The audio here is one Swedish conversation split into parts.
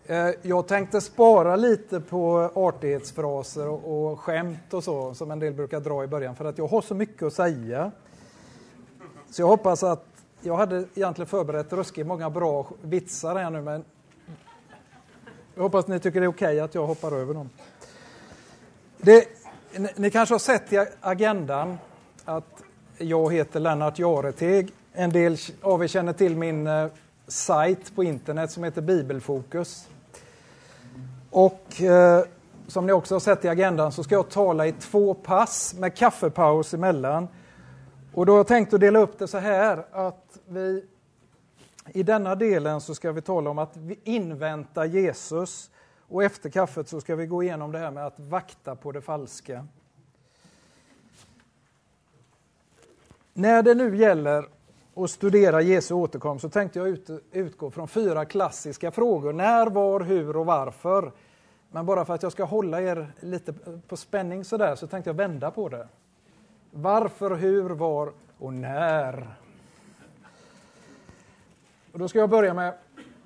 Jag tänkte spara lite på artighetsfraser och skämt och så som en del brukar dra i början för att jag har så mycket att säga. Så jag hoppas att jag hade egentligen förberett ruskigt många bra vitsar här nu, men jag hoppas ni tycker det är okej att jag hoppar över dem. Ni kanske har sett i agendan att jag heter Lennart Jareteg. En del av er känner till min sajt på internet som heter Bibelfokus. Och som ni också har sett i agendan så ska jag tala i 2 pass med kaffepaus emellan. Och då har jag tänkt att dela upp det så här att vi i denna delen så ska vi tala om att vi inväntar Jesus. Och efter kaffet så ska vi gå igenom det här med att vakta på det falska. När det nu gäller att studera Jesu återkomst så tänkte jag utgå från 4 klassiska frågor. När, var, hur och varför. Men bara för att jag ska hålla er lite på spänning så tänkte jag vända på det. Varför, hur, var och när. Och då ska jag börja med: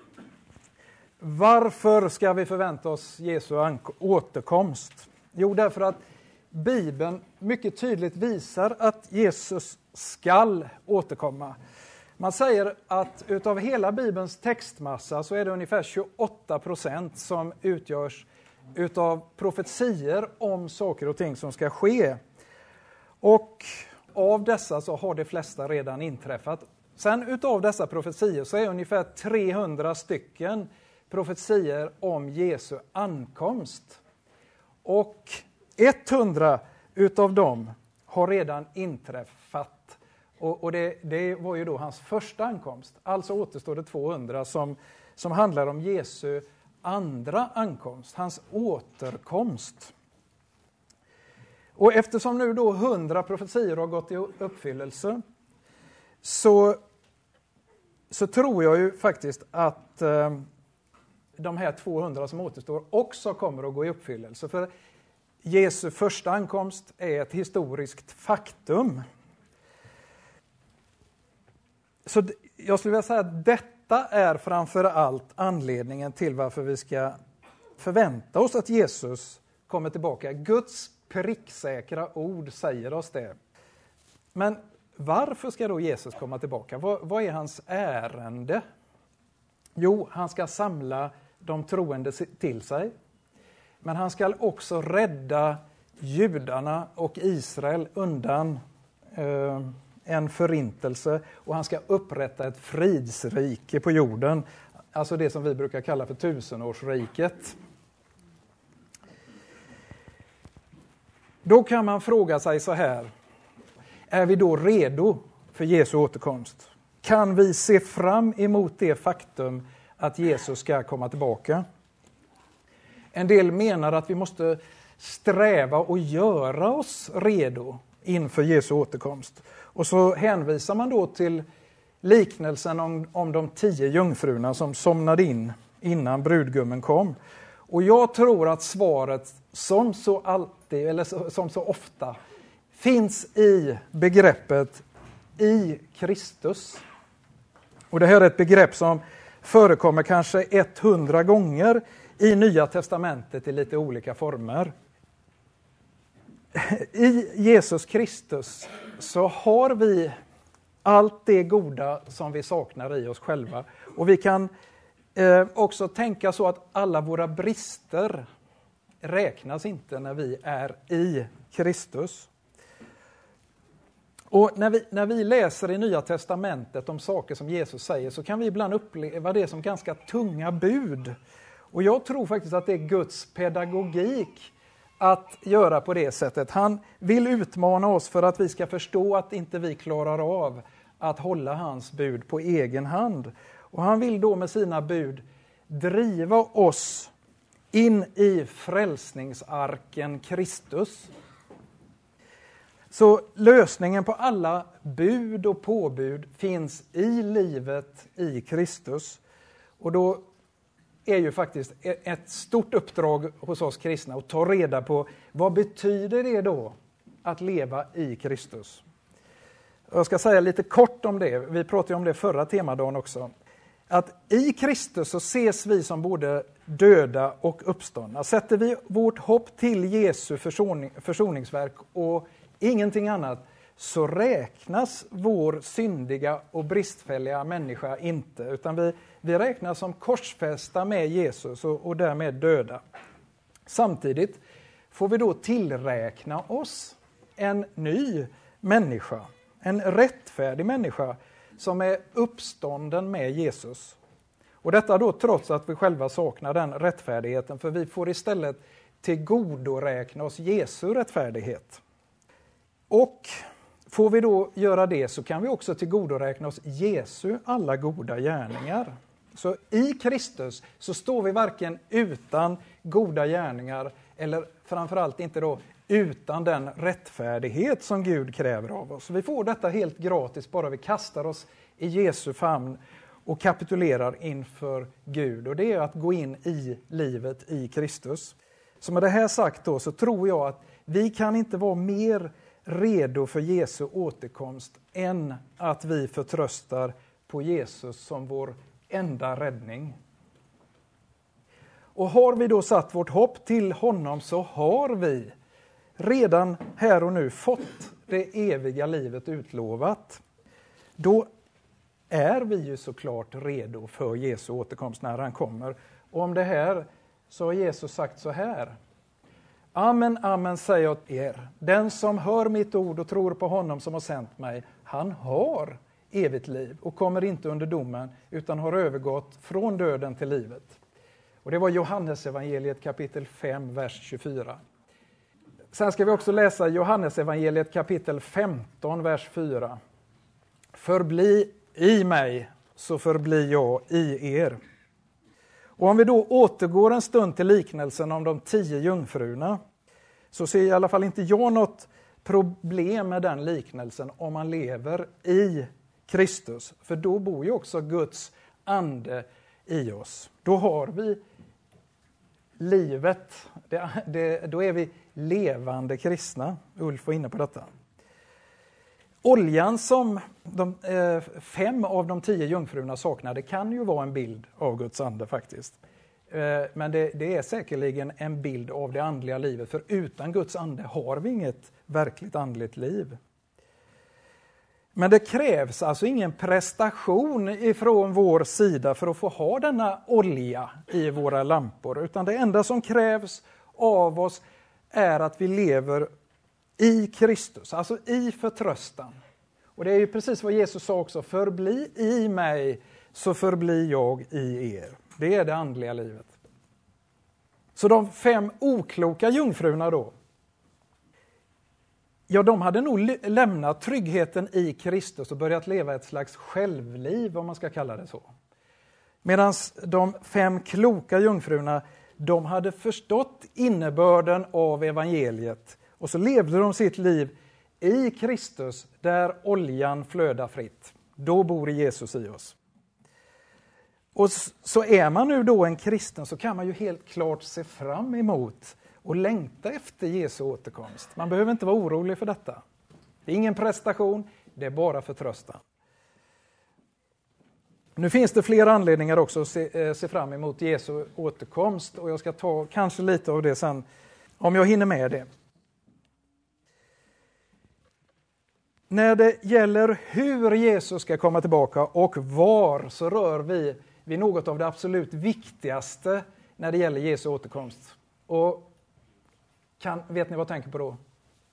varför ska vi förvänta oss Jesu återkomst? Jo, därför att Bibeln mycket tydligt visar att Jesus skall återkomma. Man säger att utav hela Bibelns textmassa så är det ungefär 28% som utgörs utav profetier om saker och ting som ska ske. Och av dessa så har de flesta redan inträffat. Sen utav dessa profetier så är ungefär 300 stycken profetier om Jesu ankomst. Och 100 utav dem har redan inträffat. Och det var ju då hans första ankomst. Alltså återstår det 200 som handlar om Jesu andra ankomst, hans återkomst. Och eftersom nu då 100 profetier har gått i uppfyllelse så tror jag ju faktiskt att de här 200 som återstår också kommer att gå i uppfyllelse. För Jesu första ankomst är ett historiskt faktum. Så jag skulle vilja säga att detta är framför allt anledningen till varför vi ska förvänta oss att Jesus kommer tillbaka. Guds pricksäkra ord säger oss det. Men varför ska då Jesus komma tillbaka? Vad är hans ärende? Jo, han ska samla de troende till sig. Men han ska också rädda judarna och Israel undan en förintelse. Och han ska upprätta ett fridsrike på jorden. Alltså det som vi brukar kalla för 1000-årsriket. Då kan man fråga sig så här: är vi då redo för Jesu återkomst? Kan vi se fram emot det faktum att Jesus ska komma tillbaka? En del menar att vi måste sträva och göra oss redo inför Jesu återkomst. Och så hänvisar man då till liknelsen om de 10 jungfrurna som somnade in innan brudgummen kom. Och jag tror att svaret som så ofta finns i begreppet i Kristus. Och det här är ett begrepp som förekommer kanske 100 gånger i Nya testamentet i lite olika former. I Jesus Kristus så har vi allt det goda som vi saknar i oss själva. Och vi kan också tänka så att alla våra brister räknas inte när vi är i Kristus. Och när vi läser i Nya testamentet om saker som Jesus säger så kan vi ibland uppleva det som ganska tunga bud. Och jag tror faktiskt att det är Guds pedagogik att göra på det sättet. Han vill utmana oss för att vi ska förstå att inte vi klarar av att hålla hans bud på egen hand. Och han vill då med sina bud driva oss in i frälsningsarken Kristus. Så lösningen på alla bud och påbud finns i livet i Kristus. Och då är ju faktiskt ett stort uppdrag hos oss kristna att ta reda på vad betyder det då att leva i Kristus. Jag ska säga lite kort om det. Vi pratade om det förra temadagen också. att i Kristus så ses vi som både döda och uppståndna. Sätter vi vårt hopp till Jesu försoningsverk och ingenting annat, så räknas vår syndiga och bristfälliga människa inte, utan vi räknas som korsfästa med Jesus och därmed döda. Samtidigt får vi då tillräkna oss en ny människa, en rättfärdig människa som är uppstånden med Jesus. Och detta då trots att vi själva saknar den rättfärdigheten, för vi får istället tillgodoräkna oss Jesu rättfärdighet. Och får vi då göra det, så kan vi också tillgodoräkna oss Jesu alla goda gärningar. Så i Kristus så står vi varken utan goda gärningar, eller framförallt inte då utan den rättfärdighet som Gud kräver av oss. Vi får detta helt gratis bara vi kastar oss i Jesu famn och kapitulerar inför Gud. Och det är att gå in i livet i Kristus. Så med det här sagt då, så tror jag att vi kan inte vara mer redo för Jesu återkomst än att vi förtröstar på Jesus som vår enda räddning. Och har vi då satt vårt hopp till honom, så har vi redan här och nu fått det eviga livet utlovat. Då är vi ju såklart redo för Jesu återkomst när han kommer. Och om det här så har Jesus sagt så här: Amen, amen säger jag åt er. Den som hör mitt ord och tror på honom som har sänt mig, han har evigt liv och kommer inte under domen, utan har övergått från döden till livet. Och det var Johannes evangeliet kapitel 5, vers 24. Sen ska vi också läsa Johannes evangeliet kapitel 15, vers 4. Förbli i mig, så förblir jag i er. Och om vi då återgår en stund till liknelsen om de 10 jungfrurna, så ser i alla fall inte jag något problem med den liknelsen om man lever i Kristus. För då bor ju också Guds ande i oss. Då har vi livet, då är vi levande kristna. Ulf var inne på detta. Oljan som 5 av de 10 jungfrurna saknade kan ju vara en bild av Guds ande faktiskt. Men det är säkerligen en bild av det andliga livet, för utan Guds ande har vi inget verkligt andligt liv. Men det krävs alltså ingen prestation ifrån vår sida för att få ha denna olja i våra lampor, utan det enda som krävs av oss är att vi lever i Kristus, alltså i förtröstan. Och det är ju precis vad Jesus sa också: förbli i mig, så förblir jag i er. Det är det andliga livet. Så de 5 okloka jungfrurna då, ja, de hade nog lämnat tryggheten i Kristus och börjat leva ett slags självliv, om man ska kalla det så. Medan de 5 kloka jungfrurna, de hade förstått innebörden av evangeliet. Och så levde de sitt liv i Kristus, där oljan flödar fritt. Då bor Jesus i oss. Och så är man nu då en kristen, så kan man ju helt klart se fram emot och längta efter Jesu återkomst. Man behöver inte vara orolig för detta. Det är ingen prestation, det är bara förtröstan. Nu finns det flera anledningar också att se fram emot Jesu återkomst, och jag ska ta kanske lite av det sen, om jag hinner med det. När det gäller hur Jesus ska komma tillbaka och var, så rör vi vid något av det absolut viktigaste när det gäller Jesu återkomst. Och vet ni vad jag tänker på då?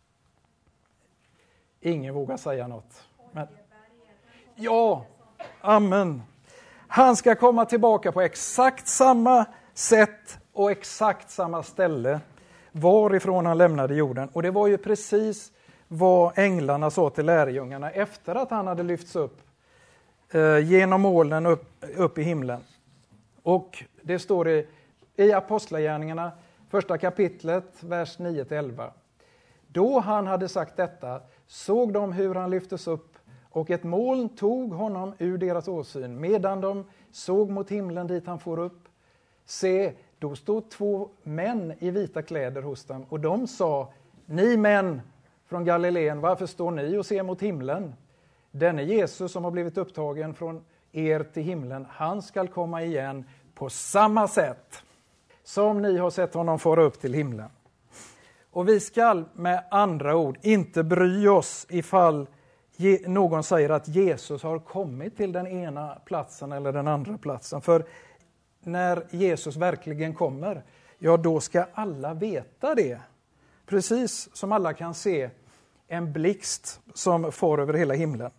Ingen vågar säga något. Men, ja, amen. Han ska komma tillbaka på exakt samma sätt och exakt samma ställe varifrån han lämnade jorden. Och det var ju precis vad änglarna sa till lärjungarna efter att han hade lyfts upp genom molnen upp i himlen. Och det står i Apostlagärningarna, 1 kapitlet, vers 9-11. Då han hade sagt detta såg de hur han lyftes upp, och ett moln tog honom ur deras åsyn. Medan de såg mot himlen dit han for upp, se, då stod 2 män i vita kläder hos dem, och de sa: ni män från Galileen, varför står ni och ser mot himlen? Denne Jesus som har blivit upptagen från er till himlen. Han skall komma igen på samma sätt som ni har sett honom fara upp till himlen. Och vi skall med andra ord inte bry oss ifall någon säger att Jesus har kommit till den ena platsen eller den andra platsen. För när Jesus verkligen kommer, ja då ska alla veta det. Precis som alla kan se en blixt som far över hela himlen.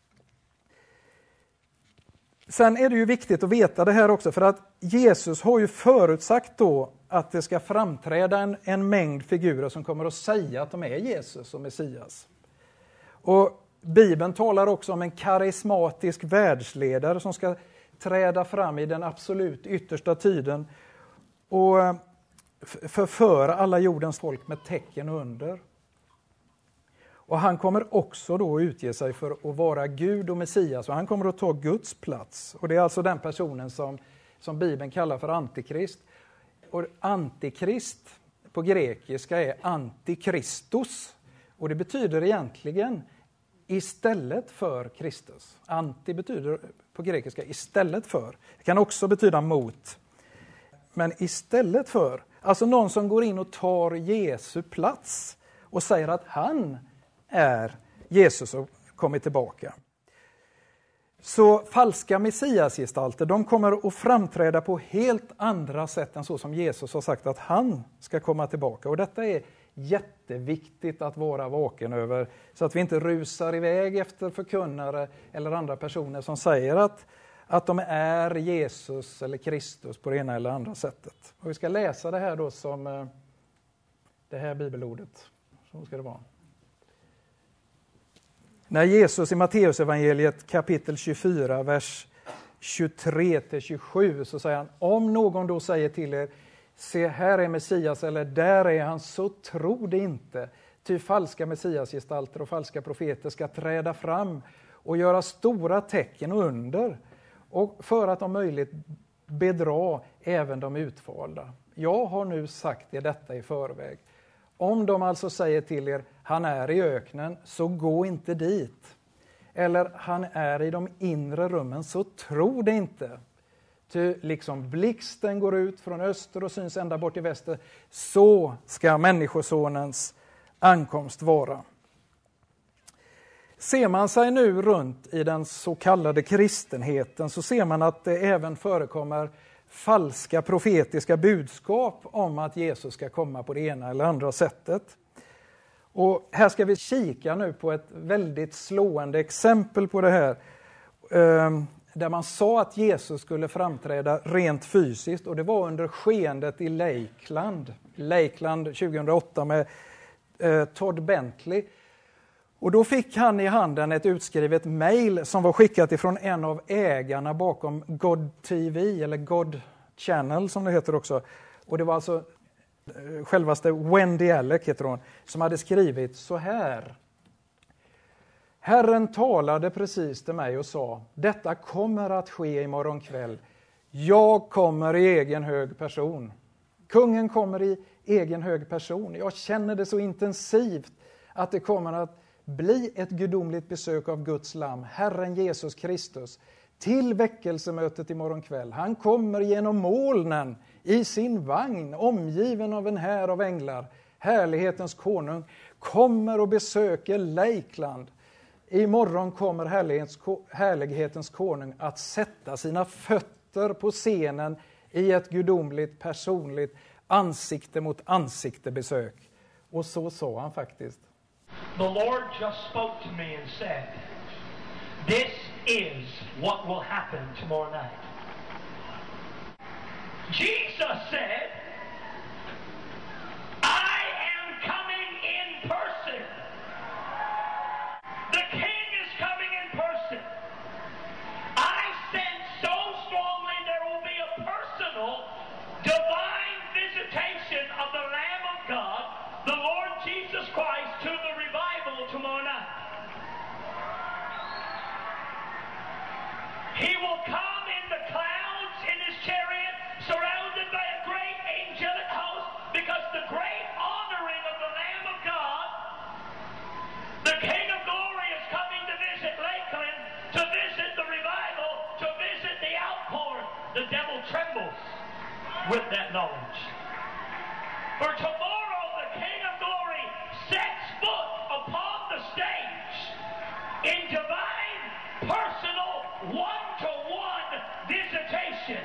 Sen är det ju viktigt att veta det här också, för att Jesus har ju förutsagt då att det ska framträda en mängd figurer som kommer att säga att de är Jesus och Messias. Och Bibeln talar också om en karismatisk världsledare som ska träda fram i den absolut yttersta tiden och förföra alla jordens folk med tecken och under. Och han kommer också då utge sig för att vara Gud och Messias, och han kommer att ta Guds plats. Och det är alltså den personen som Bibeln kallar för Antikrist. Och Antikrist på grekiska är Antikristos, och det betyder egentligen istället för Kristus. Anti betyder på grekiska istället för. Det kan också betyda mot. Men istället för, alltså någon som går in och tar Jesu plats och säger att han är Jesus och kommer tillbaka. Så falska messiasgestalter, de kommer att framträda på helt andra sätt än så som Jesus har sagt att han ska komma tillbaka. Och detta är jätteviktigt att vara vaken över, så att vi inte rusar iväg efter förkunnare eller andra personer som säger att de är Jesus eller Kristus på det ena eller andra sättet. Och vi ska läsa det här då som det här bibelordet. Så ska det vara. När Jesus i Matteusevangeliet kapitel 24, vers 23-27 så säger han: om någon då säger till er, se här är Messias eller där är han, så tro det inte. Ty falska messiasgestalter och falska profeter ska träda fram och göra stora tecken och under, och för att om möjligt bedra även de utvalda. Jag har nu sagt er detta i förväg. Om de alltså säger till er, han är i öknen, så gå inte dit. Eller han är i de inre rummen, så tro det inte. Ty liksom blixten går ut från öster och syns ända bort i väster, så ska människosonens ankomst vara. Ser man sig nu runt i den så kallade kristenheten, så ser man att det även förekommer falska profetiska budskap om att Jesus ska komma på det ena eller andra sättet. Och här ska vi kika nu på ett väldigt slående exempel på det här. Där man sa att Jesus skulle framträda rent fysiskt, och det var under skeendet i Lakeland 2008 med Todd Bentley. Och då fick han i handen ett utskrivet mejl som var skickat ifrån en av ägarna bakom God TV, eller God Channel som det heter också. Och det var alltså självaste Wendy Alec heter hon, som hade skrivit så här: Herren talade precis till mig och sa, detta kommer att ske imorgon kväll. Jag kommer i egen hög person. Kungen kommer i egen hög person. Jag känner det så intensivt att det kommer att bli ett gudomligt besök av Guds lamm, Herren Jesus Kristus, till väckelsemötet imorgon kväll. Han kommer genom molnen i sin vagn, omgiven av en här av änglar. Härlighetens konung kommer och besöker Lakeland. Imorgon kommer härlighetens konung att sätta sina fötter på scenen i ett gudomligt, personligt, ansikte mot ansikte besök. Och så sa han faktiskt. The Lord just spoke to me and said, this is what will happen tomorrow night. Jesus said, I am coming in person. The King is coming in person. I sense so strongly there will be a personal, divine visitation of the Lamb of God, the Lord Jesus Christ, to the revival tomorrow night. He will come in the clouds in his chariot, surrounded by a great with that knowledge. For tomorrow the King of Glory sets foot upon the stage in divine, personal, one-to-one visitation.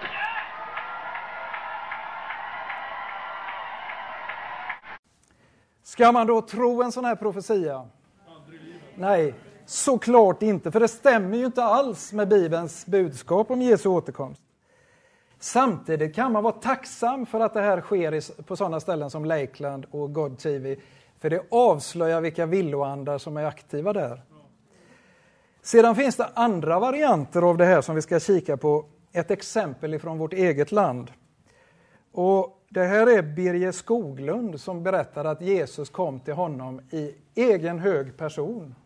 Ska man då tro en sån här profetia? Nej, såklart inte, för det stämmer ju inte alls med Bibelns budskap om Jesu återkomst. Samtidigt kan man vara tacksam för att det här sker på sådana ställen som Lakeland och God TV, för det avslöjar vilka villoandar som är aktiva där. Sedan finns det andra varianter av det här som vi ska kika på. Ett exempel ifrån vårt eget land. Och det här är Birger Skoglund som berättar att Jesus kom till honom i egen hög person.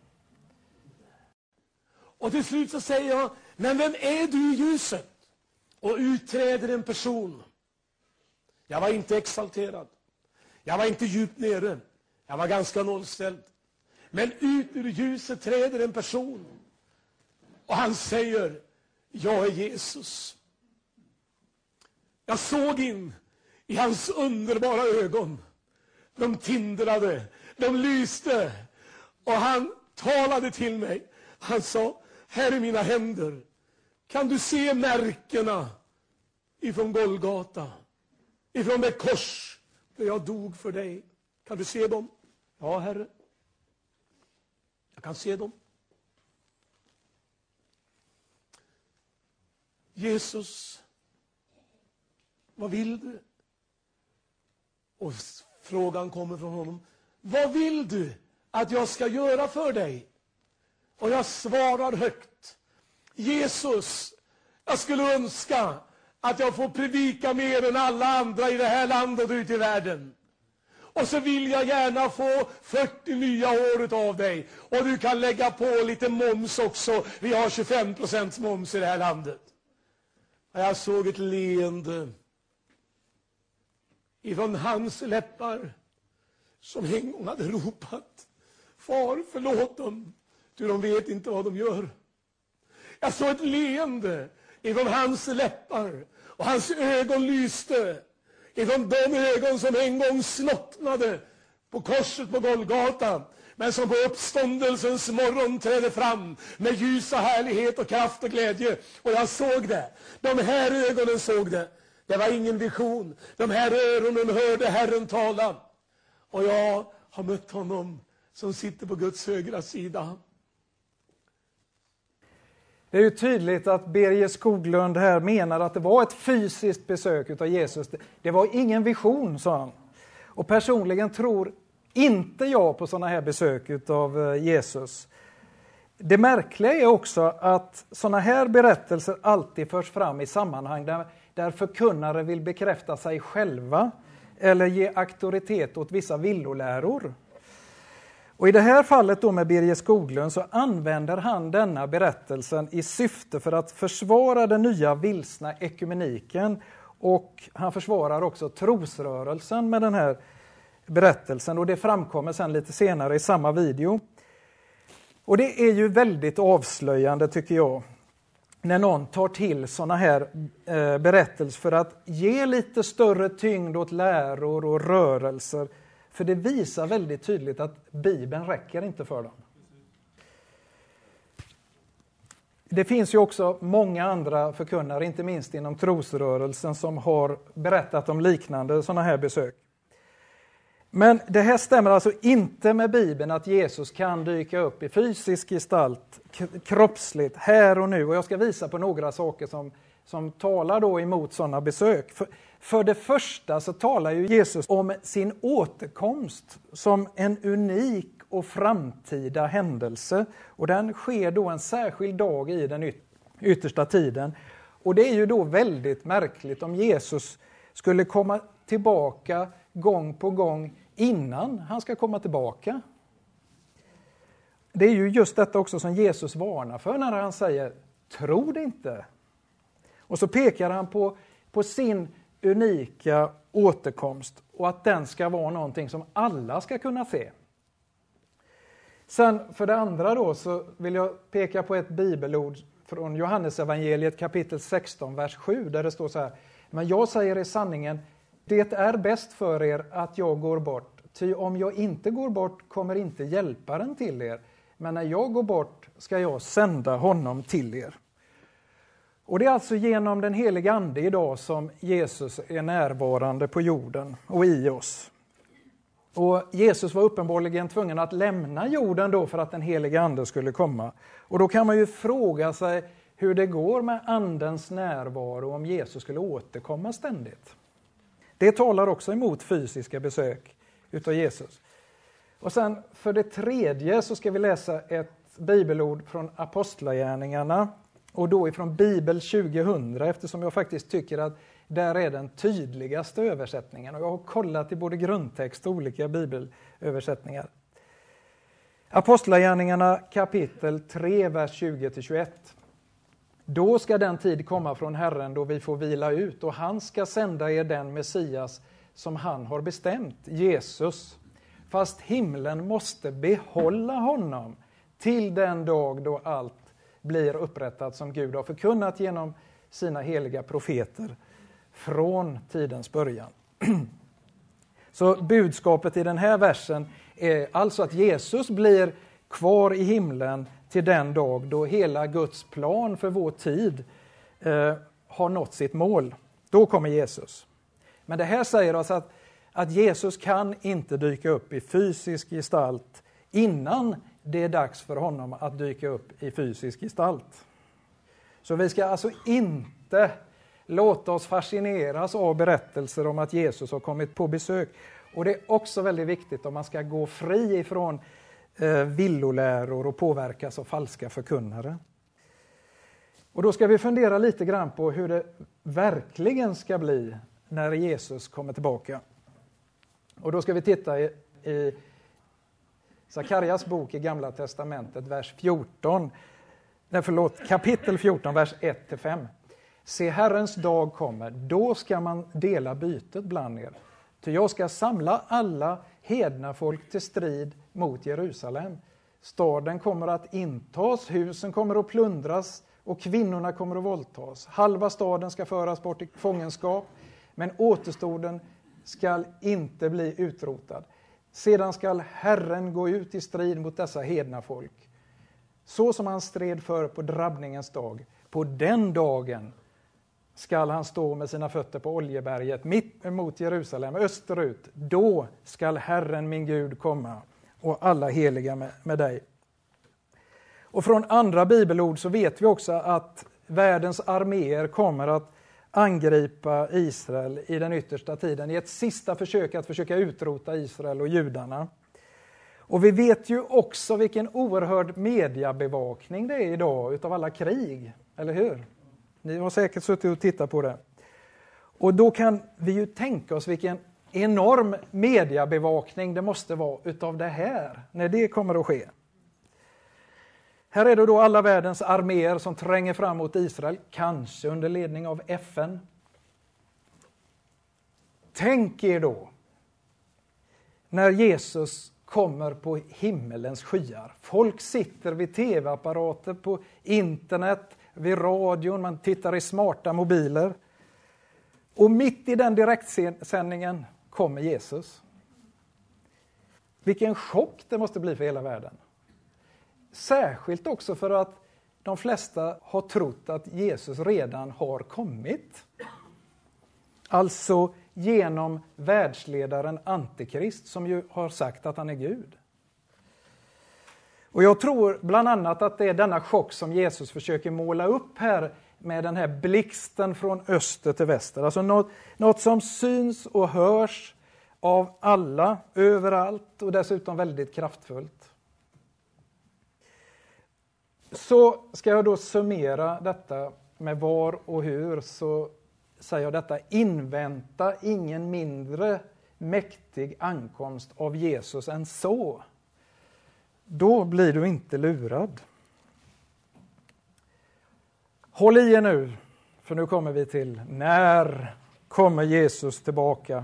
Och till slut så säger jag, men vem är du i ljuset? Och utträder en person. Jag var inte exalterad. Jag var inte djupt nere. Jag var ganska nollställd. Men ut ur ljuset träder en person. Och han säger, jag är Jesus. Jag såg in i hans underbara ögon. De tindrade, de lyste. Och han talade till mig. Han sa, här är mina händer. Kan du se märkena ifrån Golgata? Ifrån det kors där jag dog för dig. Kan du se dem? Ja, Herre. Jag kan se dem. Jesus, vad vill du? Och frågan kommer från honom. Vad vill du att jag ska göra för dig? Och jag svarar högt. Jesus, jag skulle önska att jag får predika mer än alla andra i det här landet och ute i världen. Och så vill jag gärna få 40 nya år av dig. Och du kan lägga på lite moms också. Vi har 25% moms i det här landet. Och jag såg ett leende ifrån hans läppar som en gång hade ropat, far, förlåt dem, du, de vet inte vad de gör. Jag såg ett leende ifrån hans läppar och hans ögon lyste ifrån de ögon som en gång slocknade på korset på Golgata, men som på uppståndelsens morgon trädde fram med ljus och härlighet och kraft och glädje. Och jag såg det. De här ögonen såg det. Det var ingen vision. De här öronen hörde Herren tala. Och jag har mött honom som sitter på Guds högra sida. Det är ju tydligt att Birger Skoglund här menar att det var ett fysiskt besök av Jesus. Det var ingen vision, sa han. Och personligen tror inte jag på sådana här besök av Jesus. Det märkliga är också att sådana här berättelser alltid förs fram i sammanhang där förkunnare vill bekräfta sig själva eller ge auktoritet åt vissa villoläror. Och i det här fallet då med Birger Skoglund så använder han denna berättelsen i syfte för att försvara den nya vilsna ekumeniken, och han försvarar också trosrörelsen med den här berättelsen, och det framkommer sen lite senare i samma video. Och det är ju väldigt avslöjande, tycker jag, när någon tar till sådana här berättelser för att ge lite större tyngd åt läror och rörelser. För det visar väldigt tydligt att Bibeln räcker inte för dem. Det finns ju också många andra förkunnare, inte minst inom trosrörelsen, som har berättat om liknande sådana här besök. Men det här stämmer alltså inte med Bibeln att Jesus kan dyka upp i fysisk gestalt, kroppsligt, här och nu. Och jag ska visa på några saker som talar då emot sådana besök. För det första så talar ju Jesus om sin återkomst som en unik och framtida händelse. Och den sker då en särskild dag i den yttersta tiden. Och det är ju då väldigt märkligt om Jesus skulle komma tillbaka gång på gång innan han ska komma tillbaka. Det är ju just detta också som Jesus varnar för när han säger, tro det inte. Och så pekar han på sin unika återkomst och att den ska vara någonting som alla ska kunna se. Sen för det andra då så vill jag peka på ett bibelord från Johannesevangeliet kapitel 16, vers 7, där det står så här: Men jag säger i sanningen, det är bäst för er att jag går bort. Ty om jag inte går bort kommer inte hjälparen till er. Men när jag går bort ska jag sända honom till er. Och det är alltså genom den heliga ande idag som Jesus är närvarande på jorden och i oss. Och Jesus var uppenbarligen tvungen att lämna jorden då för att den heliga ande skulle komma. Och då kan man ju fråga sig hur det går med andens närvaro om Jesus skulle återkomma ständigt. Det talar också emot fysiska besök utav Jesus. Och sen för det tredje så ska vi läsa ett bibelord från Apostlagärningarna. Och då ifrån Bibel 2000, eftersom jag faktiskt tycker att där är den tydligaste översättningen. Och jag har kollat i både grundtext och olika bibelöversättningar. Apostlagärningarna kapitel 3, vers 20-21. Då ska den tid komma från Herren då vi får vila ut, och han ska sända er den Messias som han har bestämt, Jesus. Fast himlen måste behålla honom till den dag då allt blir upprättat som Gud har förkunnat genom sina heliga profeter från tidens början. Så budskapet i den här versen är alltså att Jesus blir kvar i himlen till den dag då hela Guds plan för vår tid har nått sitt mål. Då kommer Jesus. Men det här säger oss att Jesus kan inte dyka upp i fysisk gestalt innan det är dags för honom att dyka upp i fysisk gestalt. Så vi ska alltså inte låta oss fascineras av berättelser om att Jesus har kommit på besök. Och det är också väldigt viktigt om man ska gå fri ifrån villoläror och påverkas av falska förkunnare. Och då ska vi fundera lite grann på hur det verkligen ska bli när Jesus kommer tillbaka. Och då ska vi titta i Sakarias bok i Gamla testamentet, kapitel 14, vers 1-5. Se, Herrens dag kommer, då ska man dela bytet bland er. Ty jag ska samla alla hedna folk till strid mot Jerusalem. Staden kommer att intas, husen kommer att plundras och kvinnorna kommer att våldtas. Halva staden ska föras bort i fångenskap, men återstoden ska inte bli utrotad. Sedan skall Herren gå ut i strid mot dessa hedna folk. Så som han stred för på drabbningens dag. På den dagen skall han stå med sina fötter på Oljeberget mitt emot Jerusalem, österut. Då skall Herren min Gud komma och alla heliga med dig. Och från andra bibelord så vet vi också att världens arméer kommer att angripa Israel i den yttersta tiden i ett sista försök att försöka utrota Israel och judarna. Och vi vet ju också vilken oerhörd mediebevakning det är idag utav alla krig, eller hur? Ni har säkert suttit och tittat på det. Och då kan vi ju tänka oss vilken enorm mediebevakning det måste vara utav det här, när det kommer att ske. Här är det då alla världens arméer som tränger fram mot Israel, kanske under ledning av FN. Tänk er då när Jesus kommer på himmelens skyar. Folk sitter vid tv-apparater, på internet, vid radion, man tittar i smarta mobiler. Och mitt i den direktsändningen kommer Jesus. Vilken chock det måste bli för hela världen. Särskilt också för att de flesta har trott att Jesus redan har kommit. Alltså genom världsledaren Antikrist som ju har sagt att han är Gud. Och jag tror bland annat att det är denna chock som Jesus försöker måla upp här med den här blixten från öster till väster. Alltså något som syns och hörs av alla, överallt och dessutom väldigt kraftfullt. Så ska jag då summera detta med var och hur, så säger jag detta: invänta ingen mindre mäktig ankomst av Jesus än så. Då blir du inte lurad. Håll i er nu, för nu kommer vi till när kommer Jesus tillbaka.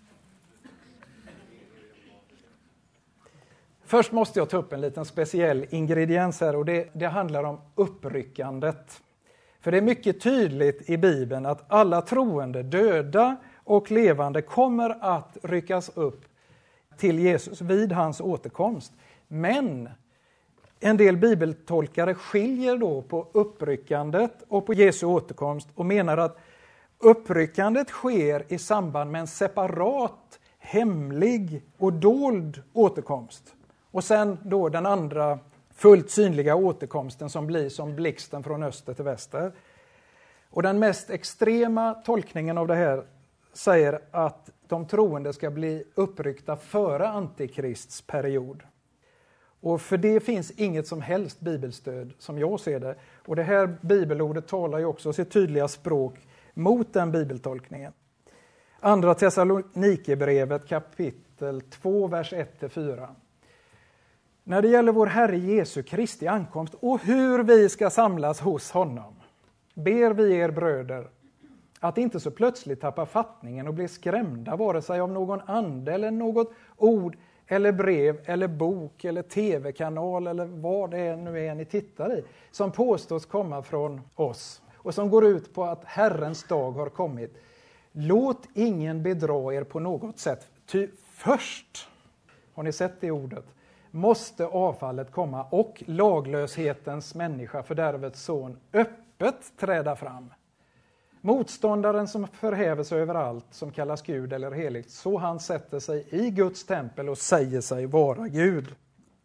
Först måste jag ta upp en liten speciell ingrediens här, och det handlar om uppryckandet. För det är mycket tydligt i Bibeln att alla troende, döda och levande, kommer att ryckas upp till Jesus vid hans återkomst. Men en del bibeltolkare skiljer då på uppryckandet och på Jesu återkomst och menar att uppryckandet sker i samband med en separat, hemlig och dold återkomst. Och sen då den andra fullt synliga återkomsten som blir som blixten från öster till väster. Och den mest extrema tolkningen av det här säger att de troende ska bli uppryckta före Antikrists period. Och för det finns inget som helst bibelstöd som jag ser det. Och det här bibelordet talar ju också sitt tydliga språk mot den bibeltolkningen. Andra Thessalonikerbrevet kapitel 2, vers 1-4. När det gäller vår Herre Jesu Kristi ankomst och hur vi ska samlas hos honom, ber vi er bröder att inte så plötsligt tappa fattningen och bli skrämda vare sig av någon ande eller något ord eller brev eller bok eller tv-kanal eller vad det nu är ni tittar i som påstås komma från oss och som går ut på att Herrens dag har kommit. Låt ingen bedra er på något sätt. Ty först, har ni sett det ordet, måste avfallet komma och laglöshetens människa, fördärvets son, öppet träda fram. Motståndaren som förhäver sig över allt som kallas Gud eller heligt, så han sätter sig i Guds tempel och säger sig vara Gud.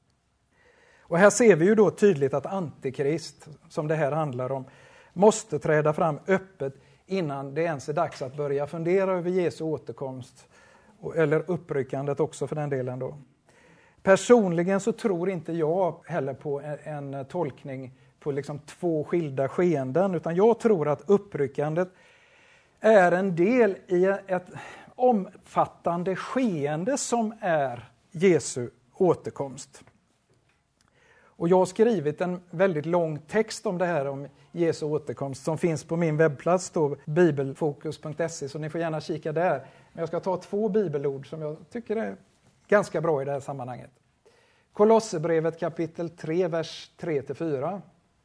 Och här ser vi ju då tydligt att Antikrist, som det här handlar om, måste träda fram öppet innan det ens är dags att börja fundera över Jesu återkomst, eller uppryckandet också för den delen då. Personligen så tror inte jag heller på en tolkning på liksom två skilda skeenden, utan jag tror att uppryckandet är en del i ett omfattande skeende som är Jesu återkomst. Och jag har skrivit en väldigt lång text om det här om Jesu återkomst som finns på min webbplats då, bibelfokus.se, så ni får gärna kika där. Men jag ska ta 2 bibelord som jag tycker är ganska bra i det här sammanhanget. Kolosserbrevet kapitel 3, vers 3-4.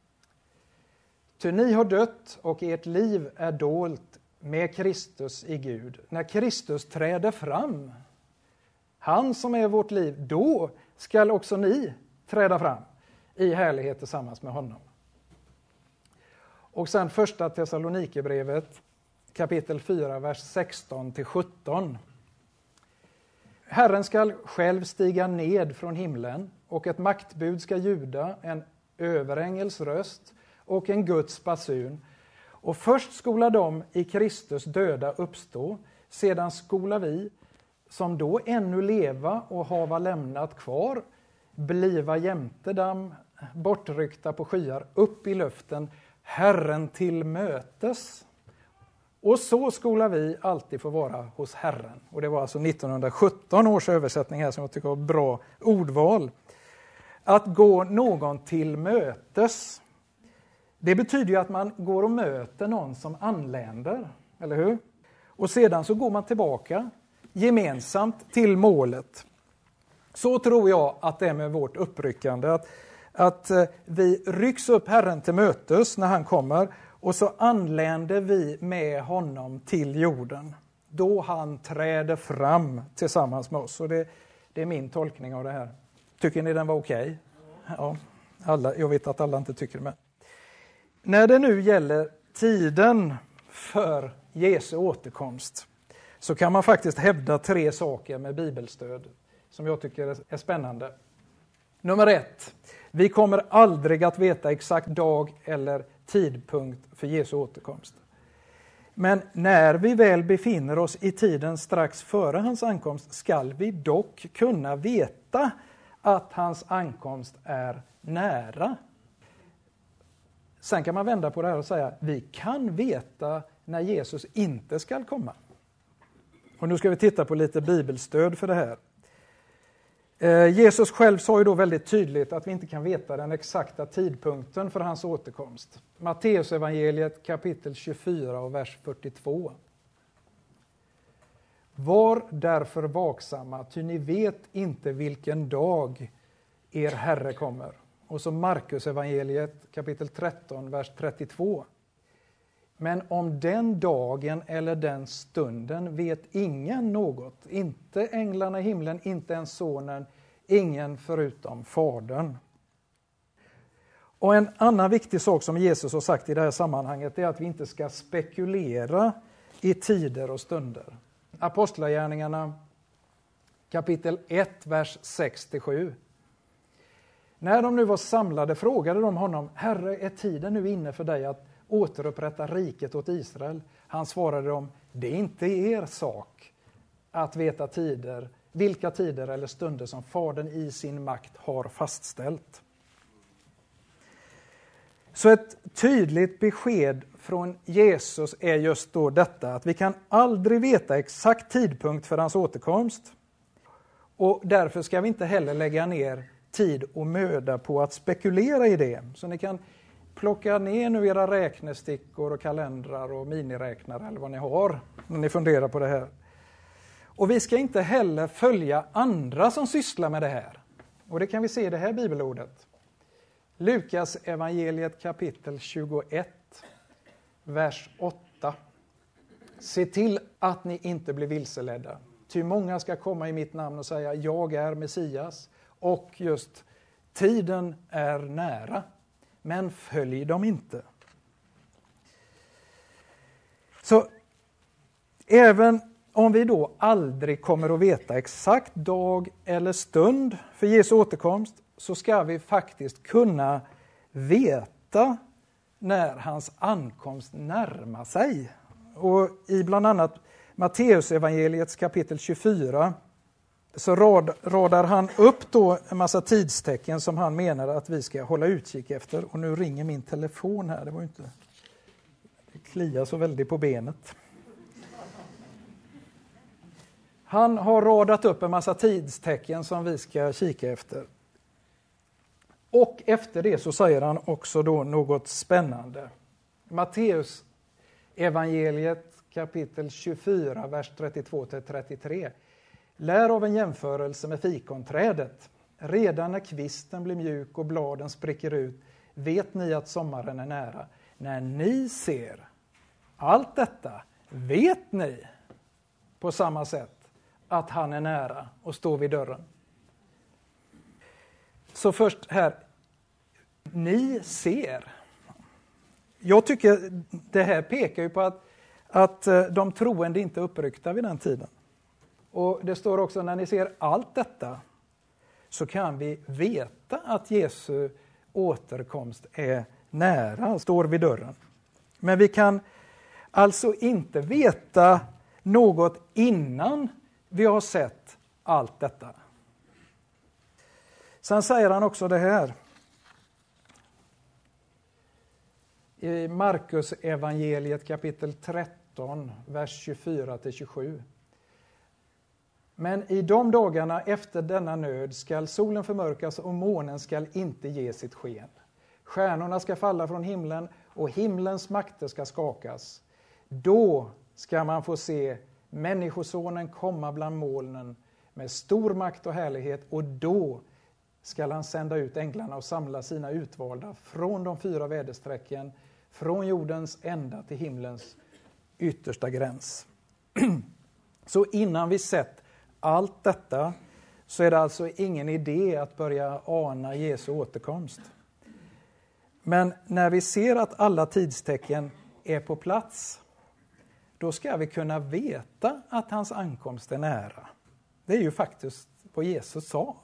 Ty ni har dött och ert liv är dolt med Kristus i Gud. När Kristus träder fram, han som är vårt liv, då skall också ni träda fram i härlighet tillsammans med honom. Och sen första Thessalonikerbrevet kapitel 4, vers 16-17. Herren skall själv stiga ned från himlen och ett maktbud ska ljuda, en överängels röst och en Guds basun. Och först skola de i Kristus döda uppstå, sedan skola vi, som då ännu leva och hava lämnat kvar, bliva jämte dem, bortryckta på skyar, upp i luften, Herren till mötes. Och så skola vi alltid få vara hos Herren. Och det var alltså 1917 års översättning här som jag tycker var bra ordval. Att gå någon till mötes, det betyder ju att man går och möter någon som anländer, eller hur? Och sedan så går man tillbaka gemensamt till målet. Så tror jag att det är med vårt uppryckande, att vi rycks upp Herren till mötes när han kommer och så anländer vi med honom till jorden då han träder fram tillsammans med oss. Och det är min tolkning av det här. Tycker ni den var okej? Ja, jag vet att alla inte tycker det. Men. När det nu gäller tiden för Jesu återkomst så kan man faktiskt hävda 3 saker med bibelstöd som jag tycker är spännande. Nummer 1. Vi kommer aldrig att veta exakt dag eller tidpunkt för Jesu återkomst. Men när vi väl befinner oss i tiden strax före hans ankomst skall vi dock kunna veta att hans ankomst är nära. Sen kan man vända på det här och säga vi kan veta när Jesus inte ska komma. Och nu ska vi titta på lite bibelstöd för det här. Jesus själv sa ju då väldigt tydligt att vi inte kan veta den exakta tidpunkten för hans återkomst. Matteus evangeliet kapitel 24 och vers 42. Var därför vaksamma, ty ni vet inte vilken dag er Herre kommer. Och så Markus evangeliet kapitel 13, vers 32. Men om den dagen eller den stunden vet ingen något. Inte änglarna i himlen, inte ens sonen, ingen förutom fadern. Och en annan viktig sak som Jesus har sagt i det här sammanhanget är att vi inte ska spekulera i tider och stunder. Apostlagärningarna kapitel 1, vers 6-7. När de nu var samlade frågade de honom: Herre, är tiden nu inne för dig att återupprätta riket åt Israel? Han svarade dem: det är inte er sak att veta tider, vilka tider eller stunder som Fadern i sin makt har fastställt. Så ett tydligt besked från Jesus är just då detta, att vi kan aldrig veta exakt tidpunkt för hans återkomst. Och därför ska vi inte heller lägga ner tid och möda på att spekulera i det. Så ni kan plocka ner nu era räknestickor och kalendrar och miniräknare eller vad ni har när ni funderar på det här. Och vi ska inte heller följa andra som sysslar med det här. Och det kan vi se i det här bibelordet. Lukas evangeliet kapitel 21, vers 8. Se till att ni inte blir vilseledda. Ty många ska komma i mitt namn och säga: jag är Messias. Och just tiden är nära. Men följ dem inte. Så även om vi då aldrig kommer att veta exakt dag eller stund för Jesu återkomst, så ska vi faktiskt kunna veta när hans ankomst närmar sig. Och i bland annat Matteus evangeliets kapitel 24 så radar han upp då en massa tidstecken som han menar att vi ska hålla utkik efter. Och nu ringer min telefon här, det var ju inte... Det kliar så väldigt på benet. Han har radat upp en massa tidstecken som vi ska kika efter. Och efter det så säger han också då något spännande. Matteus evangeliet kapitel 24, vers 32-33. Lär av en jämförelse med fikonträdet. Redan när kvisten blir mjuk och bladen spricker ut, vet ni att sommaren är nära. När ni ser allt detta, vet ni på samma sätt att han är nära och står vid dörren. Så först här, ni ser. Jag tycker det här pekar ju på att de troende inte är uppryckta vid den tiden. Och det står också, när ni ser allt detta så kan vi veta att Jesu återkomst är nära, står vid dörren. Men vi kan alltså inte veta något innan vi har sett allt detta. Sen säger han också det här. I Markus evangeliet kapitel 13, vers 24-27. Men i de dagarna efter denna nöd skall solen förmörkas och månen skall inte ge sitt sken. Stjärnorna ska falla från himlen och himlens makter ska skakas. Då ska man få se människosonen komma bland molnen med stor makt och härlighet, och då skall han sända ut änglarna och samla sina utvalda från de 4 väderstrecken, från jordens ända till himlens yttersta gräns. Så innan vi sett allt detta så är det alltså ingen idé att börja ana Jesu återkomst. Men när vi ser att alla tidstecken är på plats, då ska vi kunna veta att hans ankomst är nära. Det är ju faktiskt vad Jesus sa.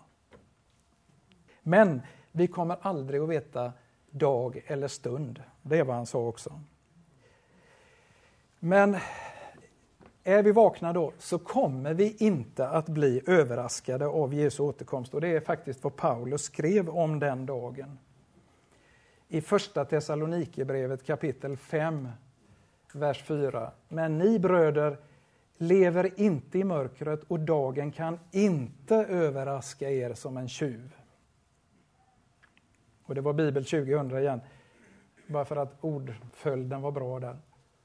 Men vi kommer aldrig att veta dag eller stund. Det är vad han sa också. Men är vi vakna då så kommer vi inte att bli överraskade av Jesu återkomst. Och det är faktiskt vad Paulus skrev om den dagen. I första Thessalonikerbrevet kapitel 5, vers 4. Men ni bröder lever inte i mörkret, och dagen kan inte överraska er som en tjuv. Och det var Bibel 2000 igen. Bara för att ordföljden var bra där.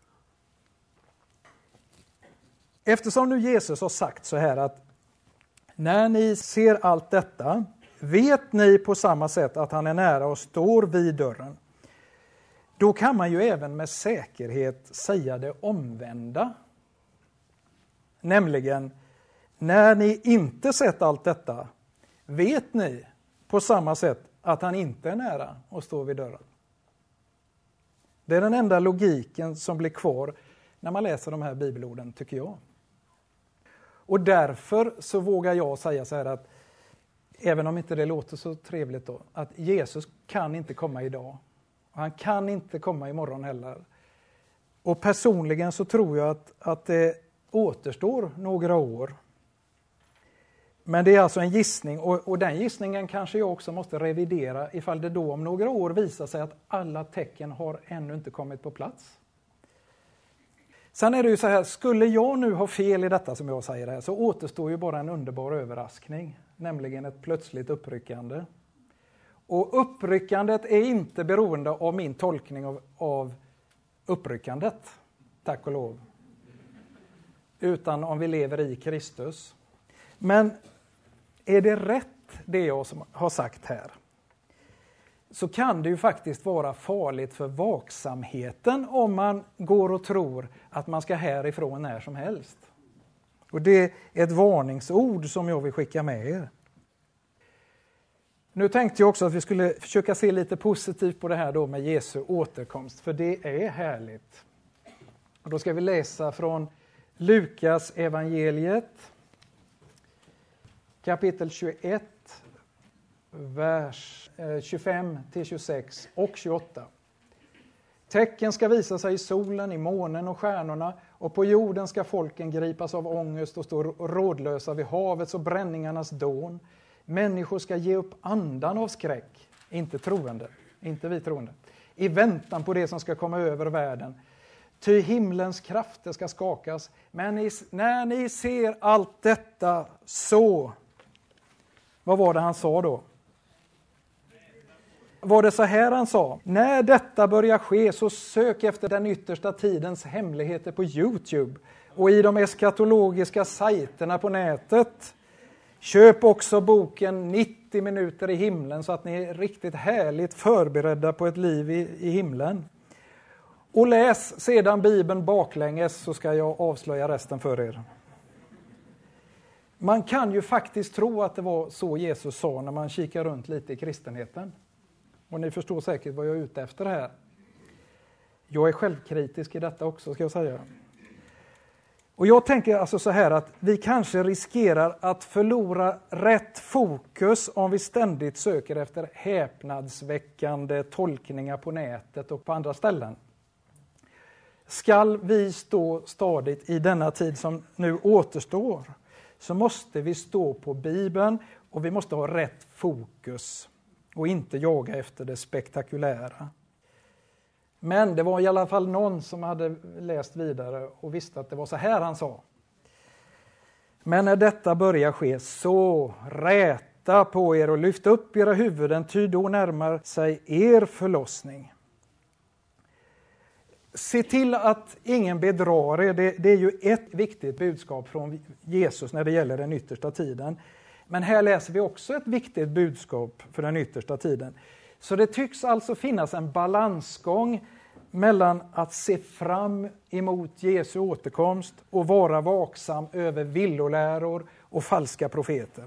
Eftersom nu Jesus har sagt så här att när ni ser allt detta, vet ni på samma sätt att han är nära och står vid dörren. då kan man ju även med säkerhet säga det omvända. Nämligen, när ni inte sett allt detta, vet ni på samma sätt att han inte är nära och står vid dörren. Det är den enda logiken som blir kvar när man läser de här bibelorden, tycker jag. Och därför så vågar jag säga så här att, även om inte det låter så trevligt då, att Jesus kan inte komma idag. Och han kan inte komma imorgon heller. Och personligen så tror jag att det återstår några år. Men det är alltså en gissning, och den gissningen kanske jag också måste revidera ifall det då om några år visar sig att alla tecken har ännu inte kommit på plats. Sen är det ju så här, skulle jag nu ha fel i detta som jag säger här, så återstår ju bara en underbar överraskning, nämligen ett plötsligt uppryckande. Och uppryckandet är inte beroende av min tolkning av uppryckandet, tack och lov, utan om vi lever i Kristus. Men är det rätt det jag har sagt här, så kan det ju faktiskt vara farligt för vaksamheten om man går och tror att man ska härifrån när som helst. Och det är ett varningsord som jag vill skicka med er. Nu tänkte jag också att vi skulle försöka se lite positivt på det här då med Jesu återkomst, för det är härligt. Och då ska vi läsa från Lukas evangeliet, kapitel 21, vers 25 till 26 och 28. Tecken ska visa sig i solen, i månen och stjärnorna, och på jorden ska folken gripas av ångest och stå rådlösa vid havets och bränningarnas dån. Människor ska ge upp andan av skräck, inte vi troende, i väntan på det som ska komma över världen. Ty himlens krafter ska skakas, men när ni ser allt detta så... Vad var det han sa då? Var det så här han sa? När detta börjar ske, så sök efter den yttersta tidens hemligheter på YouTube och i de eskatologiska sajterna på nätet. Köp också boken 90 minuter i himlen, så att ni är riktigt härligt förberedda på ett liv i himlen. Och läs sedan Bibeln baklänges, så ska jag avslöja resten för er. Man kan ju faktiskt tro att det var så Jesus sa när man kikar runt lite i kristenheten. Och ni förstår säkert vad jag är ute efter här. Jag är självkritisk i detta också, ska jag säga. Och jag tänker alltså så här att vi kanske riskerar att förlora rätt fokus om vi ständigt söker efter häpnadsväckande tolkningar på nätet och på andra ställen. Skall vi stå stadigt i denna tid som nu återstår, så måste vi stå på Bibeln och vi måste ha rätt fokus och inte jaga efter det spektakulära. Men det var i alla fall någon som hade läst vidare och visste att det var så här han sa. Men när detta börjar ske, så räta på er och lyft upp era huvuden, ty då närmar sig er förlossning. Se till att ingen bedrar er. Det är ju ett viktigt budskap från Jesus när det gäller den yttersta tiden. Men här läser vi också ett viktigt budskap för den yttersta tiden. Så det tycks alltså finnas en balansgång mellan att se fram emot Jesu återkomst och vara vaksam över villoläror och falska profeter.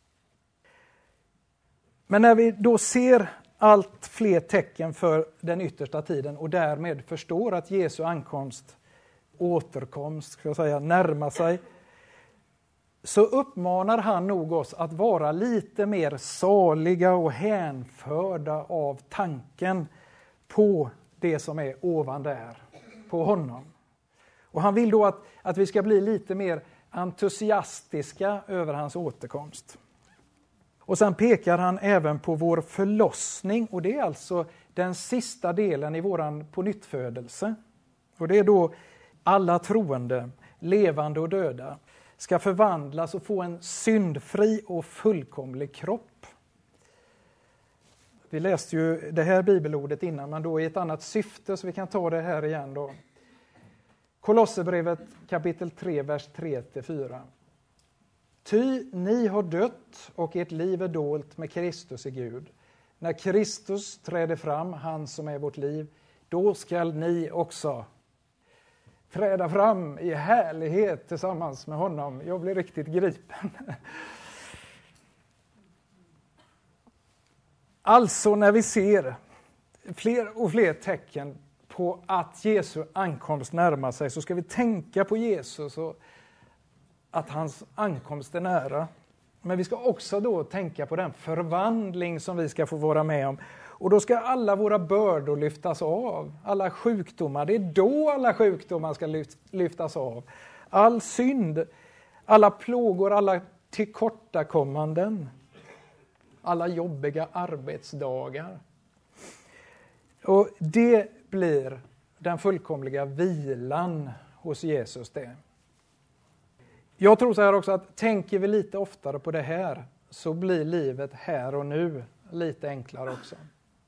Men när vi då ser allt fler tecken för den yttersta tiden och därmed förstår att Jesu återkomst ska jag säga, närmar sig, så uppmanar han nog oss att vara lite mer saliga och hänförda av tanken på det som är ovan där, på honom. Och han vill då att vi ska bli lite mer entusiastiska över hans återkomst. Och sen pekar han även på vår förlossning, och det är alltså den sista delen i våran pånyttfödelse. Och det är då alla troende, levande och döda, ska förvandlas och få en syndfri och fullkomlig kropp. Vi läste ju det här bibelordet innan, men då i ett annat syfte, så vi kan ta det här igen då. Kolosserbrevet kapitel 3, vers 3-4. Ty ni har dött och ert liv är dolt med Kristus i Gud. När Kristus träder fram, han som är vårt liv, då skall ni också träda fram i härlighet tillsammans med honom. Jag blir riktigt gripen. Alltså när vi ser fler och fler tecken på att Jesu ankomst närmar sig, så ska vi tänka på Jesus och att hans ankomst är nära. Men vi ska också då tänka på den förvandling som vi ska få vara med om. Och då ska alla våra bördor lyftas av. Alla sjukdomar, det är då alla sjukdomar ska lyftas av. All synd, alla plågor, alla tillkortakommanden. Alla jobbiga arbetsdagar. Och det blir den fullkomliga vilan hos Jesus det. Jag tror så här också att tänker vi lite oftare på det här, så blir livet här och nu lite enklare också.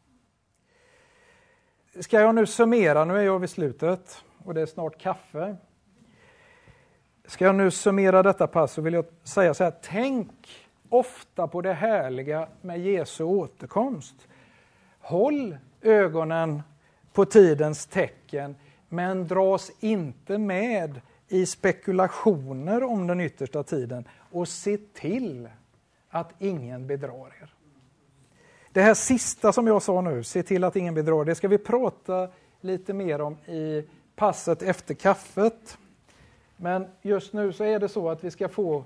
Ska jag nu summera, nu är jag vid slutet och det är snart kaffe. Ska jag nu summera detta pass, så vill jag säga så här: tänk ofta på det härliga med Jesu återkomst. Håll ögonen på tidens tecken, men dras inte med i spekulationer om den yttersta tiden, och se till att ingen bedrar er. Det här sista som jag sa nu, se till att ingen bedrar, det ska vi prata lite mer om i passet efter kaffet. Men just nu så är det så att vi ska få...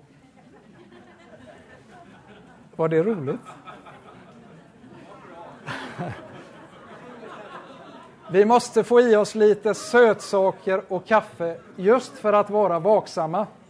Var det roligt? Vi måste få i oss lite sötsaker och kaffe just för att vara vaksamma.